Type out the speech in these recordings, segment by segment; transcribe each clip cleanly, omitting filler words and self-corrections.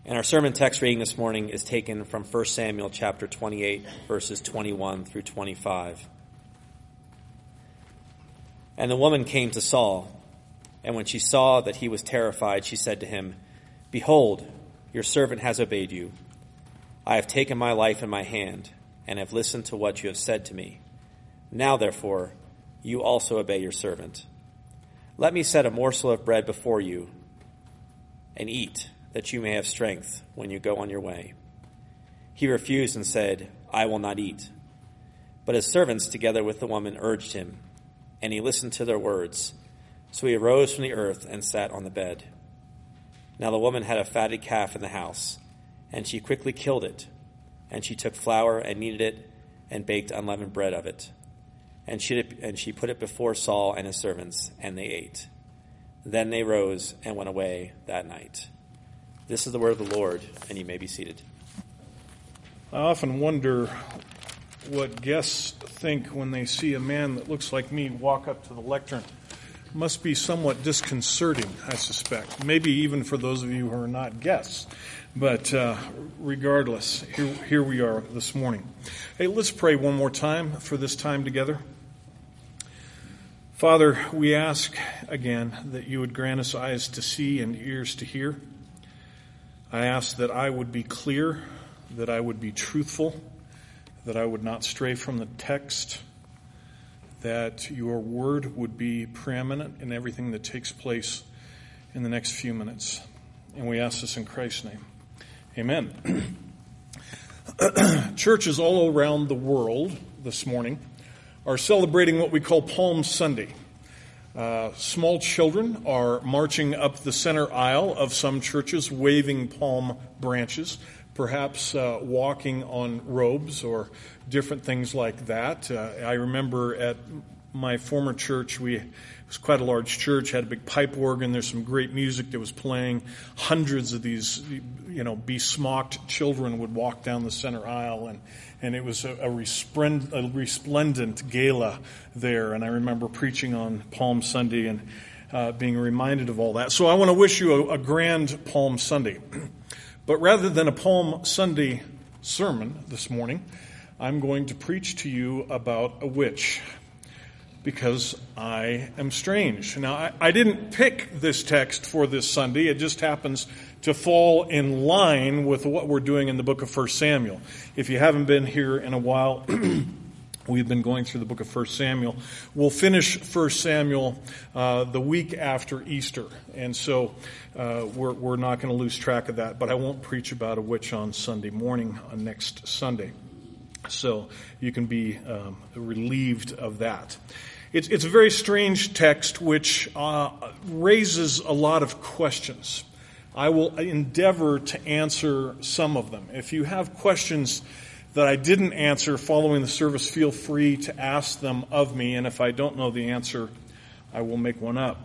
And our sermon text reading this morning is taken from 1 Samuel chapter 28, verses 21 through 25. And the woman came to Saul, and when she saw that he was terrified, she said to him, "Behold, your servant has obeyed you. I have taken my life in my hand, and have listened to what you have said to me. Now, therefore, you also obey your servant. Let me set a morsel of bread before you, and eat, that you may have strength when you go on your way." He refused and said, "I will not eat." But his servants, together with the woman, urged him, and he listened to their words. So he arose from the earth and sat on the bed. Now the woman had a fatted calf in the house, and she quickly killed it. And she took flour and kneaded it and baked unleavened bread of it. And she put it before Saul and his servants, and they ate. Then they rose and went away that night. This is the word of the Lord, and you may be seated. I often wonder what guests think when they see a man that looks like me walk up to the lectern. It must be somewhat disconcerting, I suspect. Maybe even for those of you who are not guests. But regardless, here we are this morning. Hey, let's pray one more time for this time together. Father, we ask again that you would grant us eyes to see and ears to hear. I ask that I would be clear, that I would be truthful, that I would not stray from the text, that your word would be preeminent in everything that takes place in the next few minutes. And we ask this in Christ's name. Amen. Churches all around the world this morning are celebrating what we call Palm Sunday. Small children are marching up the center aisle of some churches, waving palm branches, perhaps walking on robes or different things like that. I remember at my former church, it was quite a large church, had a big pipe organ. There's some great music that was playing. Hundreds of these, besmocked children would walk down the center aisle, and it was a resplendent gala there. And I remember preaching on Palm Sunday and being reminded of all that. So I want to wish you a grand Palm Sunday. But rather than a Palm Sunday sermon this morning, I'm going to preach to you about a witch, because I am strange. Now, I didn't pick this text for this Sunday. It just happens to fall in line with what we're doing in the book of 1 Samuel. If you haven't been here in a while, we've been going through the book of 1 Samuel. We'll finish 1 Samuel the week after Easter. And so we're not going to lose track of that. But I won't preach about a witch on Sunday morning, on next Sunday. So you can be relieved of that. It's a very strange text which raises a lot of questions. I will endeavor to answer some of them. If you have questions that I didn't answer following the service, feel free to ask them of me. And if I don't know the answer, I will make one up.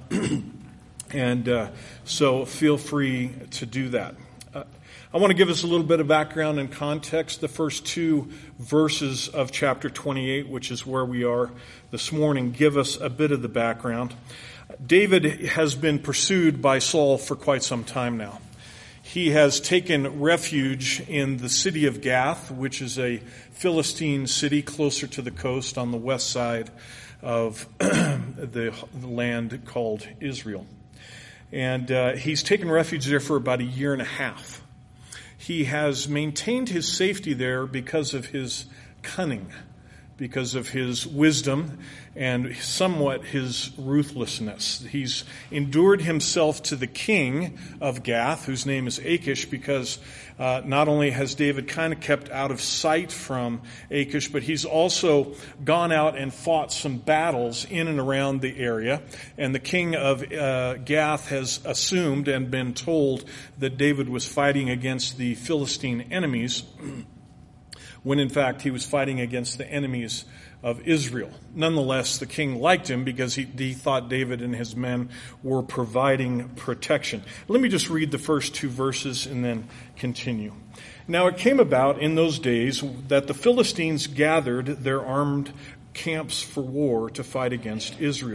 And so feel free to do that. I want to give us a little bit of background and context. The first two verses of chapter 28, which is where we are this morning, give us a bit of the background. David has been pursued by Saul for quite some time now. He has taken refuge in the city of Gath, which is a Philistine city closer to the coast on the west side of the land called Israel. And he's taken refuge there for about a year and a half. He has maintained his safety there because of his cunning, because of his wisdom, and somewhat his ruthlessness. He's endured himself to the king of Gath, whose name is Achish, because not only has David kind of kept out of sight from Achish, but he's also gone out and fought some battles in and around the area. And the king of Gath has assumed and been told that David was fighting against the Philistine enemies, when in fact he was fighting against the enemies of Israel. Nonetheless, the king liked him because he thought David and his men were providing protection. Let me just read the first two verses and then continue. Now it came about in those days that the Philistines gathered their armed camps for war to fight against Israel.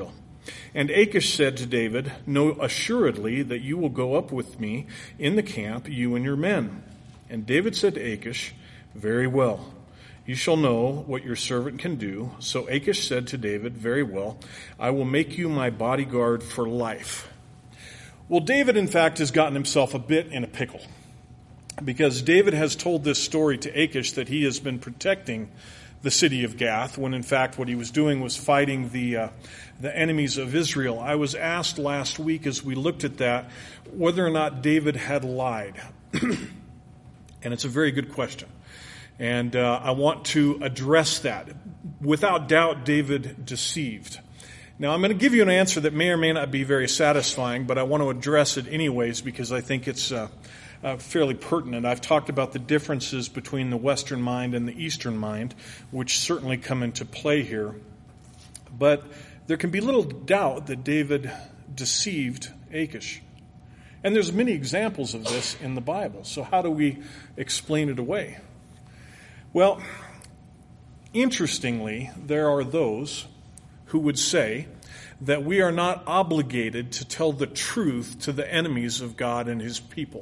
And Achish said to David, "Know assuredly that you will go up with me in the camp, you and your men." And David said to Achish, "Very well. You shall know what your servant can do." So Achish said to David, "Very well. I will make you my bodyguard for life." Well, David, in fact, has gotten himself a bit in a pickle, because David has told this story to Achish that he has been protecting the city of Gath, when in fact what he was doing was fighting the enemies of Israel. I was asked last week as we looked at that whether or not David had lied. And it's a very good question. And I want to address that. Without doubt, David deceived. Now, I'm going to give you an answer that may or may not be very satisfying, but I want to address it anyways because I think it's fairly pertinent. I've talked about the differences between the Western mind and the Eastern mind, which certainly come into play here. But there can be little doubt that David deceived Achish. And there's many examples of this in the Bible. So how do we explain it away? Well, interestingly, there are those who would say that we are not obligated to tell the truth to the enemies of God and his people.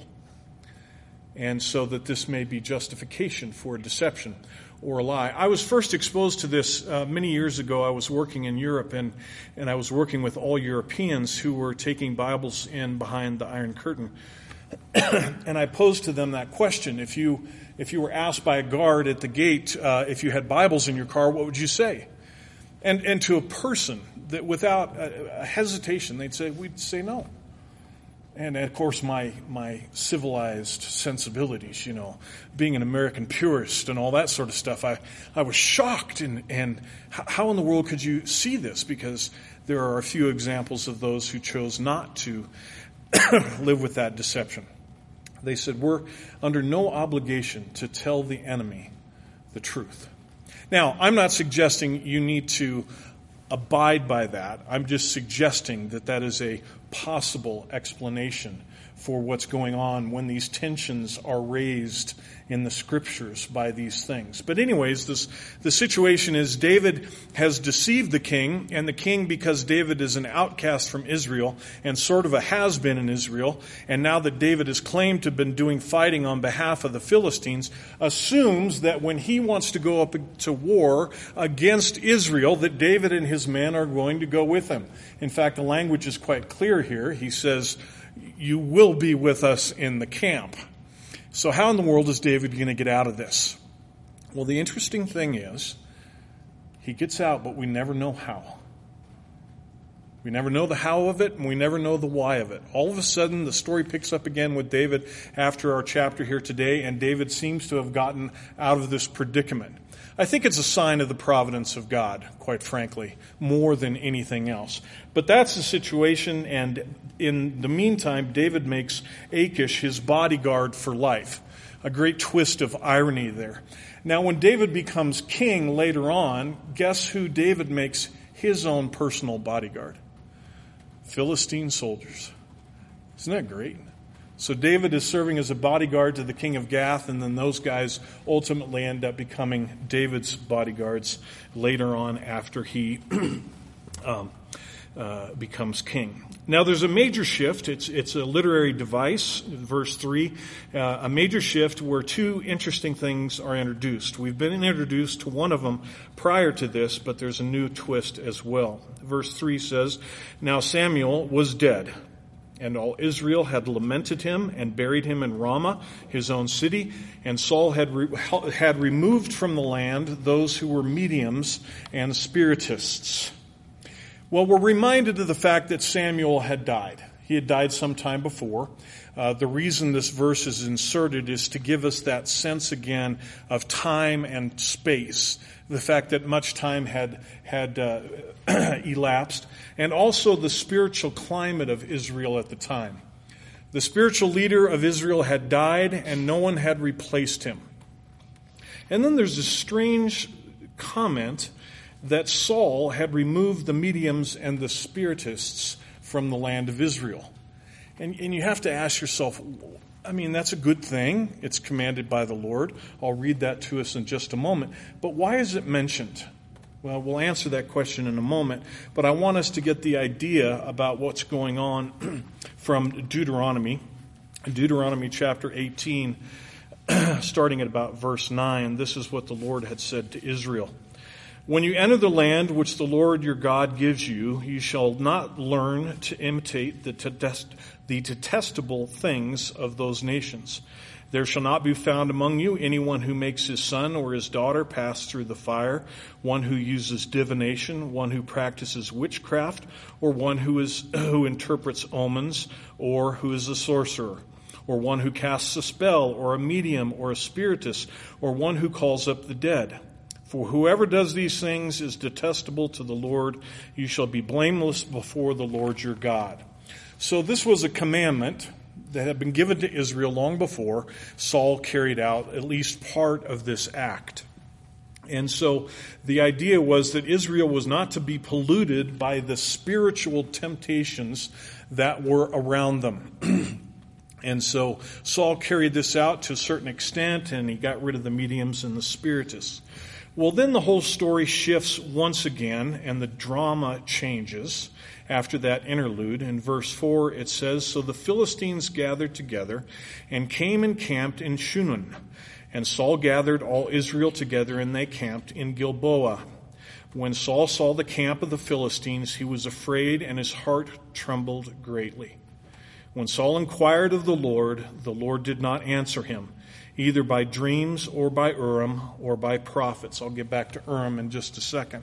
And so that this may be justification for a deception or a lie. I was first exposed to this many years ago. I was working in Europe, and I was working with all Europeans who were taking Bibles in behind the Iron Curtain. And I posed to them that question. If you were asked by a guard at the gate if you had Bibles in your car, what would you say? And to a person, that without a hesitation, we'd say no. And of course, my civilized sensibilities, being an American purist and all that sort of stuff, I was shocked. And how in the world could you see this? Because there are a few examples of those who chose not to live with that deception. They said, we're under no obligation to tell the enemy the truth. Now, I'm not suggesting you need to abide by that. I'm just suggesting that is a possible explanation for what's going on when these tensions are raised in the scriptures by these things. But anyways, the situation is David has deceived the king, and the king, because David is an outcast from Israel and sort of a has-been in Israel, and now that David is claimed to have been doing fighting on behalf of the Philistines, assumes that when he wants to go up to war against Israel, that David and his men are going to go with him. In fact, the language is quite clear here. He says, "You will be with us in the camp." So how in the world is David going to get out of this? Well, the interesting thing is, he gets out, but we never know how. We never know the how of it, and we never know the why of it. All of a sudden, the story picks up again with David after our chapter here today, and David seems to have gotten out of this predicament. I think it's a sign of the providence of God, quite frankly, more than anything else. But that's the situation, and in the meantime, David makes Achish his bodyguard for life. A great twist of irony there. Now, when David becomes king later on, guess who David makes his own personal bodyguard? Philistine soldiers. Isn't that great? So David is serving as a bodyguard to the king of Gath, and then those guys ultimately end up becoming David's bodyguards later on after he becomes king. Now there's a major shift. It's a literary device, verse 3, a major shift where two interesting things are introduced. We've been introduced to one of them prior to this, but there's a new twist as well. Verse 3 says, "Now Samuel was dead, and all Israel had lamented him and buried him in Ramah, his own city. And Saul had removed from the land those who were mediums and spiritists." Well, we're reminded of the fact that Samuel had died. He had died some time before. The reason this verse is inserted is to give us that sense again of time and space. The fact that much time had elapsed, and also the spiritual climate of Israel at the time. The spiritual leader of Israel had died, and no one had replaced him. And then there's this strange comment that Saul had removed the mediums and the spiritists from the land of Israel. And you have to ask yourself, I mean, that's a good thing. It's commanded by the Lord. I'll read that to us in just a moment. But why is it mentioned? Well, we'll answer that question in a moment, but I want us to get the idea about what's going on from Deuteronomy. Deuteronomy chapter 18, starting at about verse 9, this is what the Lord had said to Israel. When you enter the land which the Lord your God gives you, you shall not learn to imitate the detestable things of those nations. There shall not be found among you anyone who makes his son or his daughter pass through the fire, one who uses divination, one who practices witchcraft, or one who interprets omens, or who is a sorcerer, or one who casts a spell, or a medium, or a spiritist, or one who calls up the dead. For whoever does these things is detestable to the Lord. You shall be blameless before the Lord your God. So this was a commandment that had been given to Israel long before. Saul carried out at least part of this act. And so the idea was that Israel was not to be polluted by the spiritual temptations that were around them. And so Saul carried this out to a certain extent, and he got rid of the mediums and the spiritists. Well, then the whole story shifts once again, and the drama changes after that interlude. In verse 4, it says, So the Philistines gathered together and came and camped in Shunem. And Saul gathered all Israel together, and they camped in Gilboa. When Saul saw the camp of the Philistines, he was afraid, and his heart trembled greatly. When Saul inquired of the Lord did not answer him, either by dreams or by Urim or by prophets. I'll get back to Urim in just a second.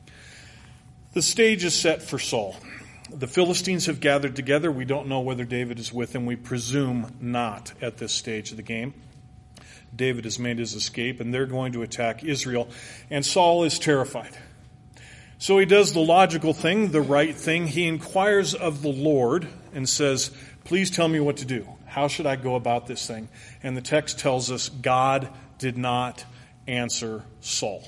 The stage is set for Saul. The Philistines have gathered together. We don't know whether David is with them. We presume not at this stage of the game. David has made his escape, and they're going to attack Israel. And Saul is terrified. So he does the logical thing, the right thing. He inquires of the Lord and says, Please tell me what to do. How should I go about this thing? And the text tells us God did not answer Saul.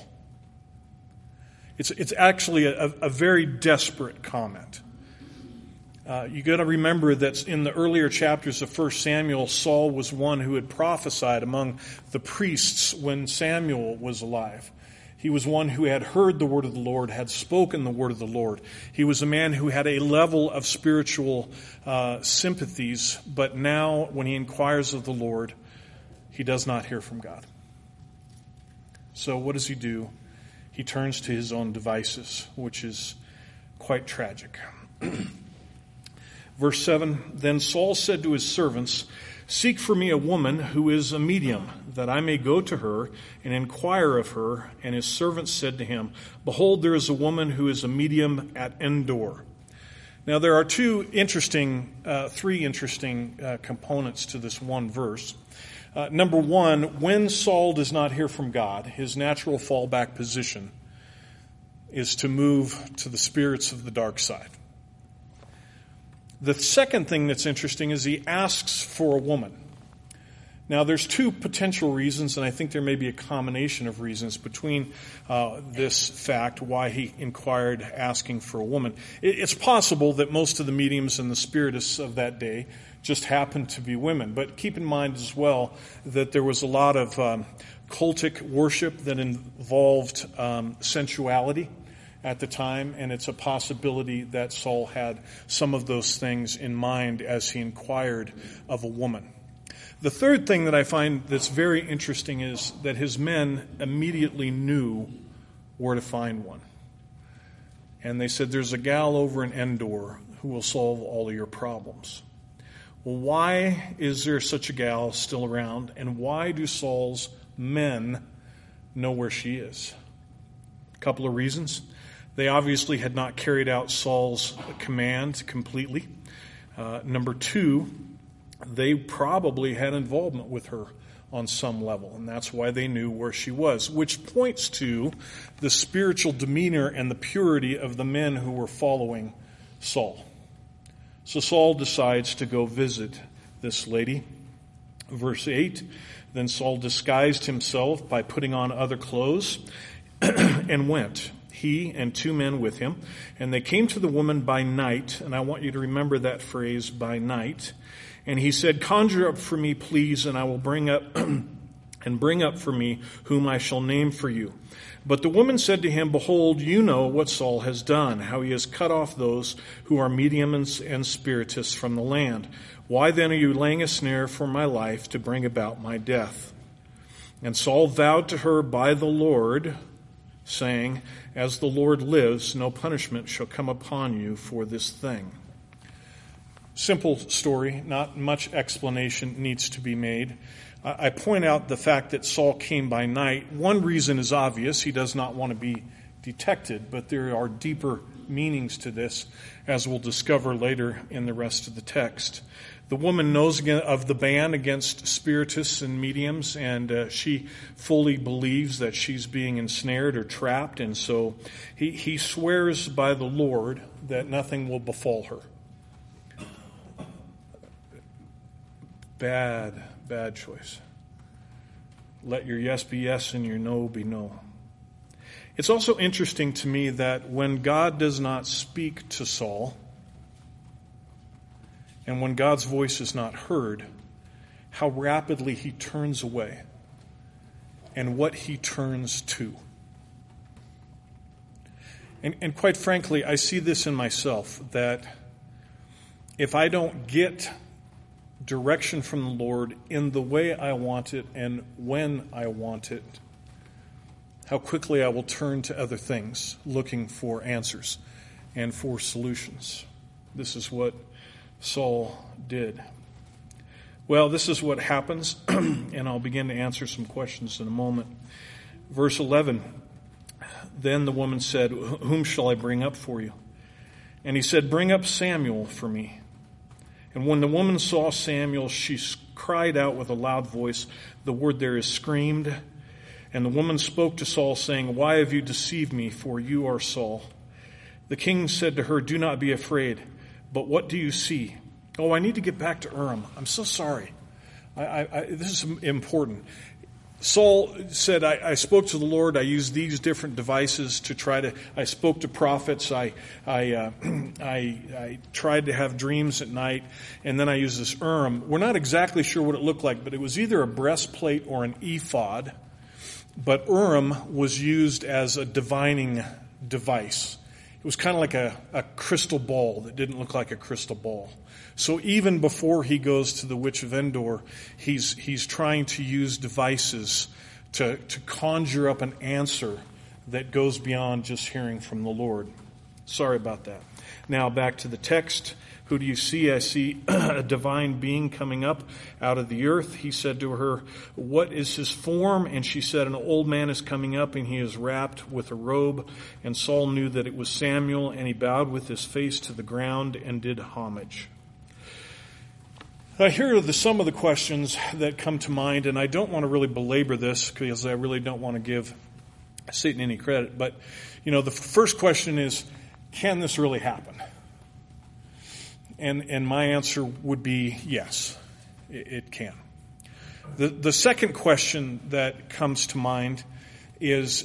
It's actually a very desperate comment. You got to remember that in the earlier chapters of 1 Samuel, Saul was one who had prophesied among the priests when Samuel was alive. He was one who had heard the word of the Lord, had spoken the word of the Lord. He was a man who had a level of spiritual sympathies, but now when he inquires of the Lord, he does not hear from God. So what does he do? He turns to his own devices, which is quite tragic. Verse 7, Then Saul said to his servants, Seek for me a woman who is a medium, that I may go to her and inquire of her. And his servants said to him, Behold, there is a woman who is a medium at Endor. Now there are three interesting components to this one verse. Number one, when Saul does not hear from God, his natural fallback position is to move to the spirits of the dark side. The second thing that's interesting is he asks for a woman. Now, there's two potential reasons, and I think there may be a combination of reasons between this fact, why he inquired asking for a woman. It's possible that most of the mediums and the spiritists of that day just happened to be women. But keep in mind as well that there was a lot of cultic worship that involved sensuality at the time, and it's a possibility that Saul had some of those things in mind as he inquired of a woman. The third thing that I find that's very interesting is that his men immediately knew where to find one. And they said, There's a gal over in Endor who will solve all of your problems. Well, why is there such a gal still around, and why do Saul's men know where she is? A couple of reasons. They obviously had not carried out Saul's command completely. Number two, they probably had involvement with her on some level, and that's why they knew where she was, which points to the spiritual demeanor and the purity of the men who were following Saul. So Saul decides to go visit this lady. Verse 8, Then Saul disguised himself by putting on other clothes and went, he and 2 men with him, and they came to the woman by night, and I want you to remember that phrase, by night. And he said, Conjure up for me, please, and I will bring up and bring up for me whom I shall name for you. But the woman said to him, Behold, you know what Saul has done, how he has cut off those who are mediums and spiritists from the land. Why then are you laying a snare for my life to bring about my death? And Saul vowed to her by the Lord, saying, As the Lord lives, no punishment shall come upon you for this thing. Simple story, not much explanation needs to be made. I point out the fact that Saul came by night. One reason is obvious. He does not want to be detected, but there are deeper meanings to this, as we'll discover later in the rest of the text. The woman knows of the ban against spiritists and mediums, and she fully believes that she's being ensnared or trapped, and so he swears by the Lord that nothing will befall her. Bad choice. Let your yes be yes and your no be no. It's also interesting to me that when God does not speak to Saul, and when God's voice is not heard, how rapidly he turns away and what he turns to. And quite frankly, I see this in myself, that if I don't get direction from the Lord in the way I want it and when I want it, how quickly I will turn to other things looking for answers and for solutions. This is what Saul did. Well, this is what happens, and I'll begin to answer some questions in a moment. Verse 11, Then the woman said, Whom shall I bring up for you? And he said, Bring up Samuel for me. And when the woman saw Samuel, she cried out with a loud voice. The word there is screamed. And the woman spoke to Saul, saying, Why have you deceived me, for you are Saul? The king said to her, Do not be afraid, but what do you see? Oh, I need to get back to Urim. I'm so sorry. This is important. Saul said, I spoke to the Lord. I used these different devices to I spoke to prophets. I tried to have dreams at night, and then I used this Urim. We're not exactly sure what it looked like, but it was either a breastplate or an ephod. But Urim was used as a divining device. It was kind of like a crystal ball that didn't look like a crystal ball. So even before he goes to the witch of Endor, he's trying to use devices to conjure up an answer that goes beyond just hearing from the Lord. Sorry about that. Now back to the text. Who do you see? I see a divine being coming up out of the earth. He said to her, What is his form? And she said, An old man is coming up, and he is wrapped with a robe. And Saul knew that it was Samuel, and he bowed with his face to the ground and did homage. Here are some of the questions that come to mind, and I don't want to really belabor this because I really don't want to give Satan any credit. But, the first question is, can this really happen? And my answer would be yes, it can. The second question that comes to mind is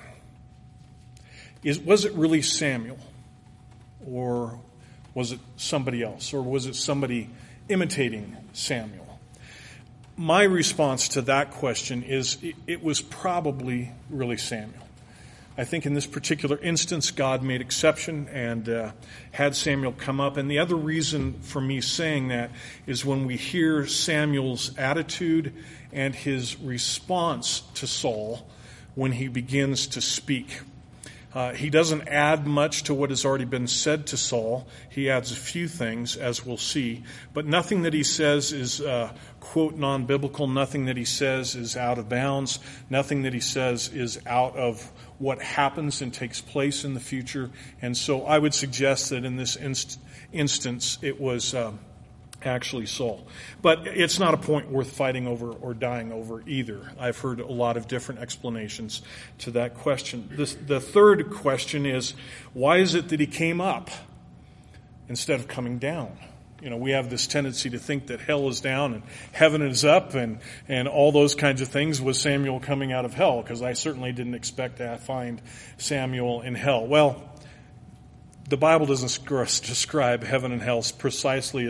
was it really Samuel? Or was it somebody else? Or was it somebody imitating Samuel? My response to that question is it was probably really Samuel. I think in this particular instance, God made exception and had Samuel come up. And the other reason for me saying that is when we hear Samuel's attitude and his response to Saul when he begins to speak. He doesn't add much to what has already been said to Saul. He adds a few things, as we'll see. But nothing that he says is, quote, non-biblical. Nothing that he says is out of bounds. Nothing that he says is out of what happens and takes place in the future. And so I would suggest that in this instance, it was actually Saul. But it's not a point worth fighting over or dying over either. I've heard a lot of different explanations to that question. The third question is, why is it that he came up instead of coming down? We have this tendency to think that hell is down and heaven is up and all those kinds of things. Was Samuel coming out of hell? Because I certainly didn't expect to find Samuel in hell. Well, the Bible doesn't describe heaven and hell precisely as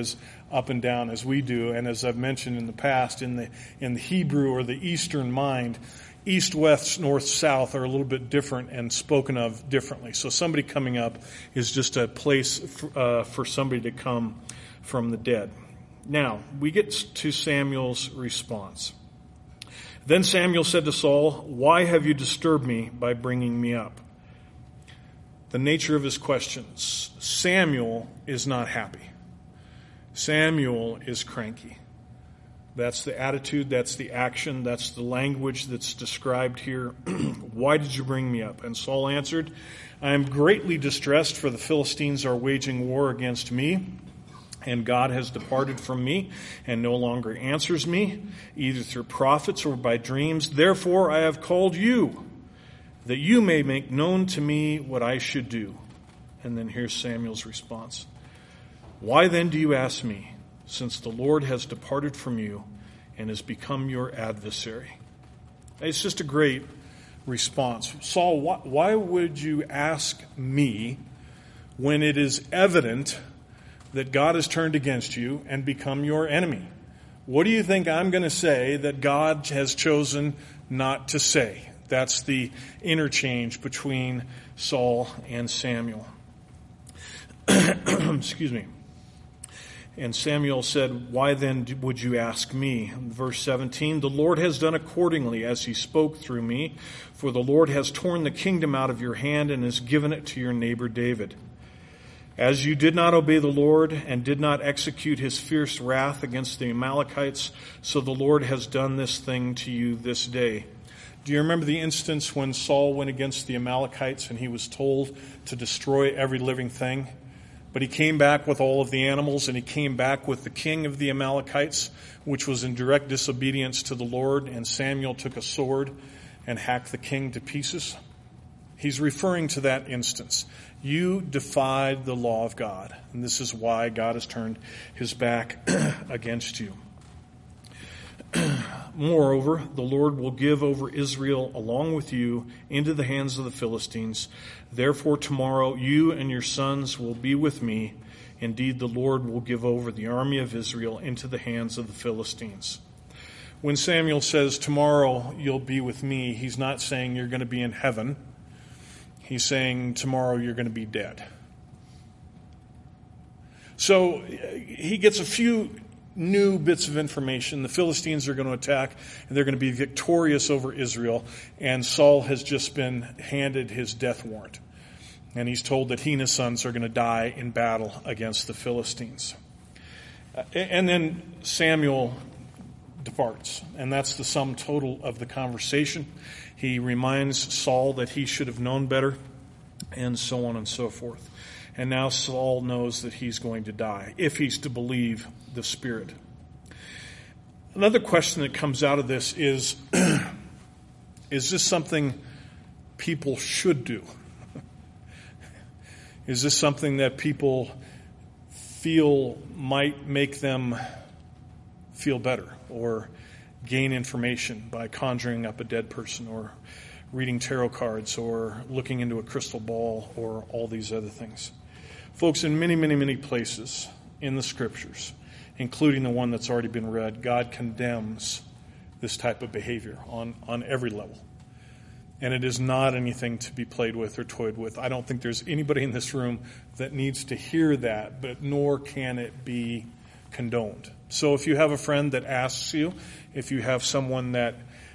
up and down as we do. And as I've mentioned in the past, in the Hebrew or the Eastern mind, east, west, north, south are a little bit different and spoken of differently. So somebody coming up is just a place for somebody to come from the dead. Now, we get to Samuel's response. Then Samuel said to Saul, "Why have you disturbed me by bringing me up?" The nature of his questions. Samuel is not happy. Samuel is cranky. That's the attitude, that's the action, that's the language that's described here. "Why did you bring me up?" And Saul answered, "I am greatly distressed, for the Philistines are waging war against me, and God has departed from me and no longer answers me, either through prophets or by dreams. Therefore I have called you, that you may make known to me what I should do." And then here's Samuel's response. "Why then do you ask me, since the Lord has departed from you and has become your adversary?" It's just a great response. "Saul, why would you ask me when it is evident that God has turned against you and become your enemy? What do you think I'm going to say that God has chosen not to say?" That's the interchange between Saul and Samuel. Excuse me. And Samuel said, "Why then would you ask me?" Verse 17, "The Lord has done accordingly as he spoke through me, for the Lord has torn the kingdom out of your hand and has given it to your neighbor David. As you did not obey the Lord and did not execute his fierce wrath against the Amalekites, so the Lord has done this thing to you this day." Do you remember the instance when Saul went against the Amalekites and he was told to destroy every living thing? But he came back with all of the animals, and he came back with the king of the Amalekites, which was in direct disobedience to the Lord, and Samuel took a sword and hacked the king to pieces. He's referring to that instance. You defied the law of God, and this is why God has turned his back against you. "Moreover, the Lord will give over Israel along with you into the hands of the Philistines. Therefore tomorrow you and your sons will be with me. Indeed, the Lord will give over the army of Israel into the hands of the Philistines." When Samuel says, "Tomorrow you'll be with me," he's not saying you're going to be in heaven. He's saying tomorrow you're going to be dead. So he gets a few new bits of information. The Philistines are going to attack, and they're going to be victorious over Israel. And Saul has just been handed his death warrant. And he's told that he and his sons are going to die in battle against the Philistines. And then Samuel departs. And that's the sum total of the conversation. He reminds Saul that he should have known better, and so on and so forth. And now Saul knows that he's going to die, if he's to believe the Spirit. Another question that comes out of this is this something people should do? Is this something that people feel might make them feel better or gain information by conjuring up a dead person or reading tarot cards or looking into a crystal ball or all these other things? Folks, in many, many, many places in the Scriptures, including the one that's already been read, God condemns this type of behavior on every level. And it is not anything to be played with or toyed with. I don't think there's anybody in this room that needs to hear that, but nor can it be condoned. So if you have a friend that asks you, if you have someone that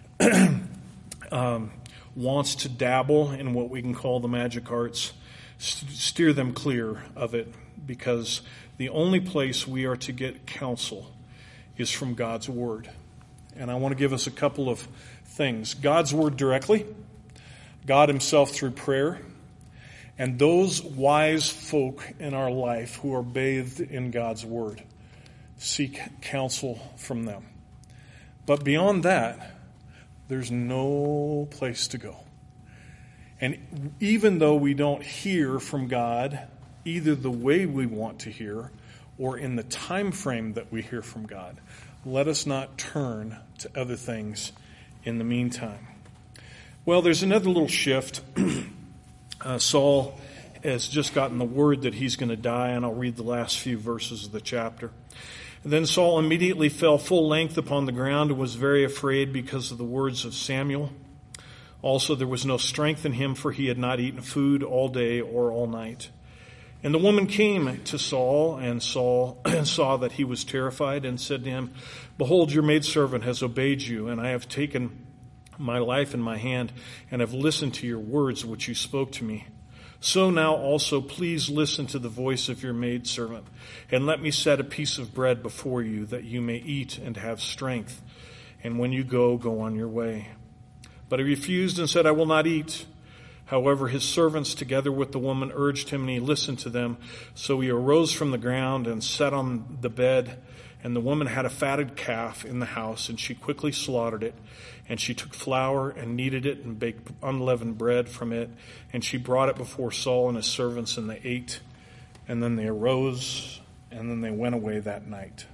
wants to dabble in what we can call the magic arts, steer them clear of it, because the only place we are to get counsel is from God's Word. And I want to give us a couple of things. God's Word directly, God Himself through prayer, and those wise folk in our life who are bathed in God's Word. Seek counsel from them. But beyond that, there's no place to go. And even though we don't hear from God either the way we want to hear or in the time frame that we hear from God, let us not turn to other things in the meantime. Well, there's another little shift. Saul has just gotten the word that he's going to die, and I'll read the last few verses of the chapter. Then Saul immediately fell full length upon the ground and was very afraid because of the words of Samuel. Also there was no strength in him, for he had not eaten food all day or all night. And the woman came to Saul and saw that he was terrified and said to him, Behold, your maidservant has obeyed you, and I have taken my life in my hand and have listened to your words which you spoke to me. So now also please listen to the voice of your maidservant, and let me set a piece of bread before you, that you may eat and have strength. And when you go on your way. But he refused and said, I will not eat. However, his servants together with the woman urged him, and he listened to them. So he arose from the ground and sat on the bed. And the woman had a fatted calf in the house, and she quickly slaughtered it. And she took flour and kneaded it and baked unleavened bread from it. And she brought it before Saul and his servants, and they ate. And then they arose, and then they went away that night.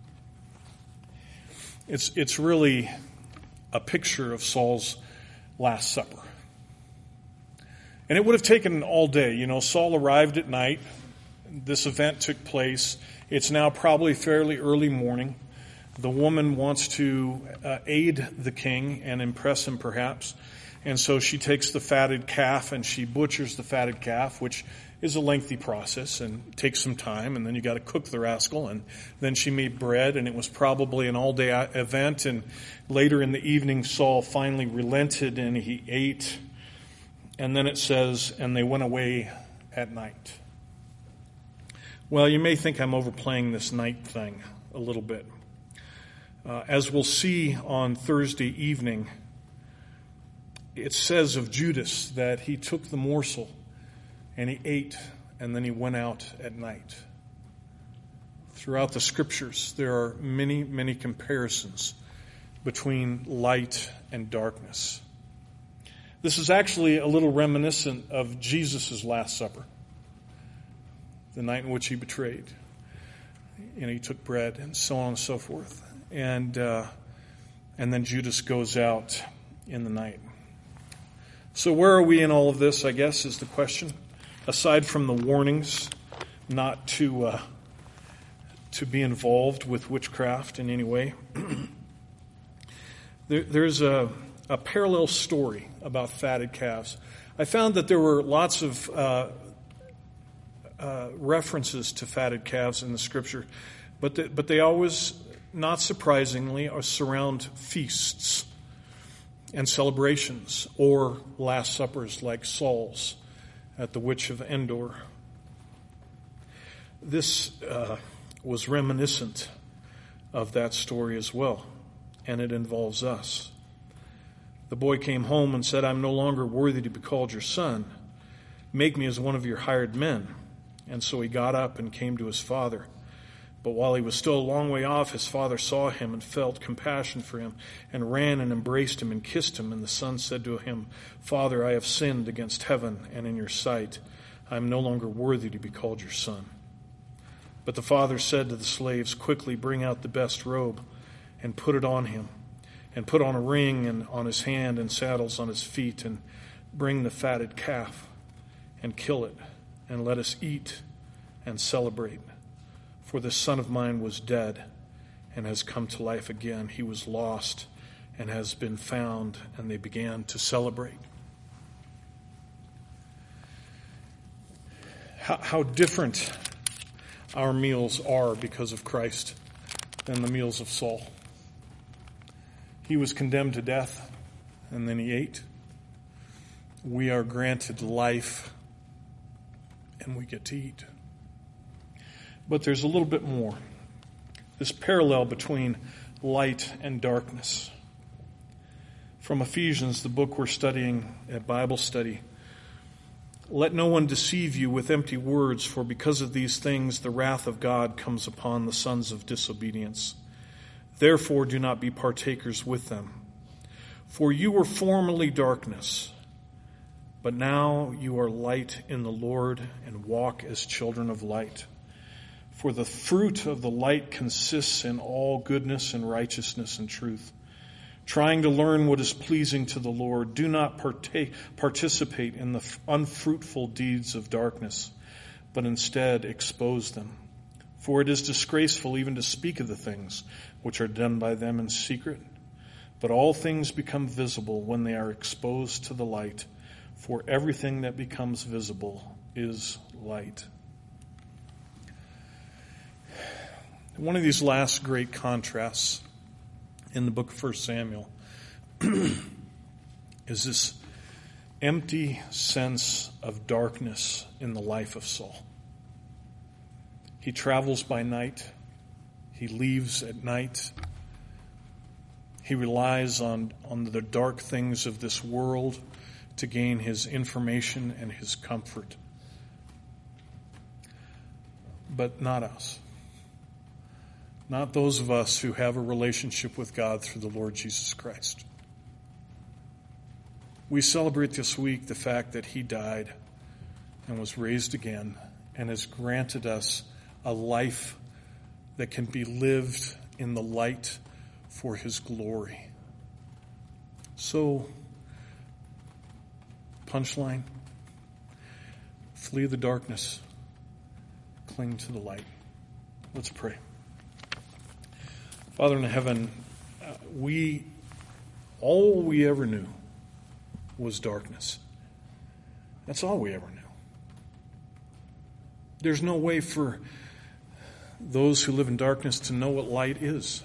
It's really a picture of Saul's Last Supper. And it would have taken all day. You know, Saul arrived at night. This event took place. It's now probably fairly early morning. The woman wants to aid the king and impress him perhaps. And so she takes the fatted calf and she butchers the fatted calf, which is a lengthy process and takes some time. And then you got to cook the rascal. And then she made bread, and it was probably an all-day event. And later in the evening, Saul finally relented and he ate. And then it says, and they went away at night. Well, you may think I'm overplaying this night thing a little bit. As we'll see on Thursday evening, it says of Judas that he took the morsel and he ate, and then he went out at night. Throughout the scriptures, there are many, many comparisons between light and darkness. This is actually a little reminiscent of Jesus' Last Supper, the night in which he betrayed. You know, he took bread and so on and so forth. And then Judas goes out in the night. So where are we in all of this, I guess, is the question. Aside from the warnings not to be involved with witchcraft in any way, there's a parallel story about fatted calves. I found that there were lots of references to fatted calves in the Scripture, but they always, not surprisingly, surround feasts and celebrations or Last Suppers like Saul's at the Witch of Endor. This was reminiscent of that story as well, and it involves us. The boy came home and said, I'm no longer worthy to be called your son. Make me as one of your hired men. And so he got up and came to his father. But while he was still a long way off, his father saw him and felt compassion for him and ran and embraced him and kissed him. And the son said to him, Father, I have sinned against heaven and in your sight. I am no longer worthy to be called your son. But the father said to the slaves, Quickly bring out the best robe and put it on him, and put on a ring on his hand and sandals on his feet, and bring the fatted calf and kill it, and let us eat and celebrate. For this son of mine was dead and has come to life again. He was lost and has been found. And they began to celebrate. How different our meals are because of Christ than the meals of Saul. He was condemned to death, and then he ate. We are granted life, and we get to eat. But there's a little bit more. This parallel between light and darkness. From Ephesians, the book we're studying at Bible study. Let no one deceive you with empty words, for because of these things the wrath of God comes upon the sons of disobedience. Therefore do not be partakers with them. For you were formerly darkness, but now you are light in the Lord, and walk as children of light. For the fruit of the light consists in all goodness and righteousness and truth. Trying to learn what is pleasing to the Lord, do not participate in the unfruitful deeds of darkness, but instead expose them. For it is disgraceful even to speak of the things which are done by them in secret. But all things become visible when they are exposed to the light, for everything that becomes visible is light. One of these last great contrasts in the book of 1 Samuel is this empty sense of darkness in the life of Saul. He travels by night. He leaves at night. He relies on the dark things of this world to gain his information and his comfort. But not us. Not those of us who have a relationship with God through the Lord Jesus Christ. We celebrate this week the fact that he died and was raised again and has granted us a life that can be lived in the light for his glory. So, punchline, flee the darkness, cling to the light. Let's pray. Father in heaven, all we ever knew was darkness. That's all we ever knew. There's no way for those who live in darkness to know what light is.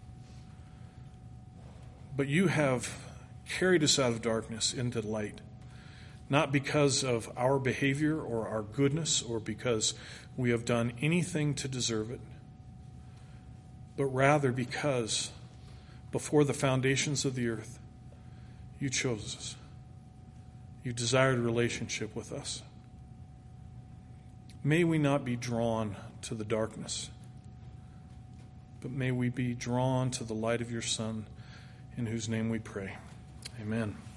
But you have carried us out of darkness into light, not because of our behavior or our goodness or because we have done anything to deserve it, but rather because before the foundations of the earth, you chose us. You desired a relationship with us. May we not be drawn to the darkness, but may we be drawn to the light of your Son, in whose name we pray. Amen.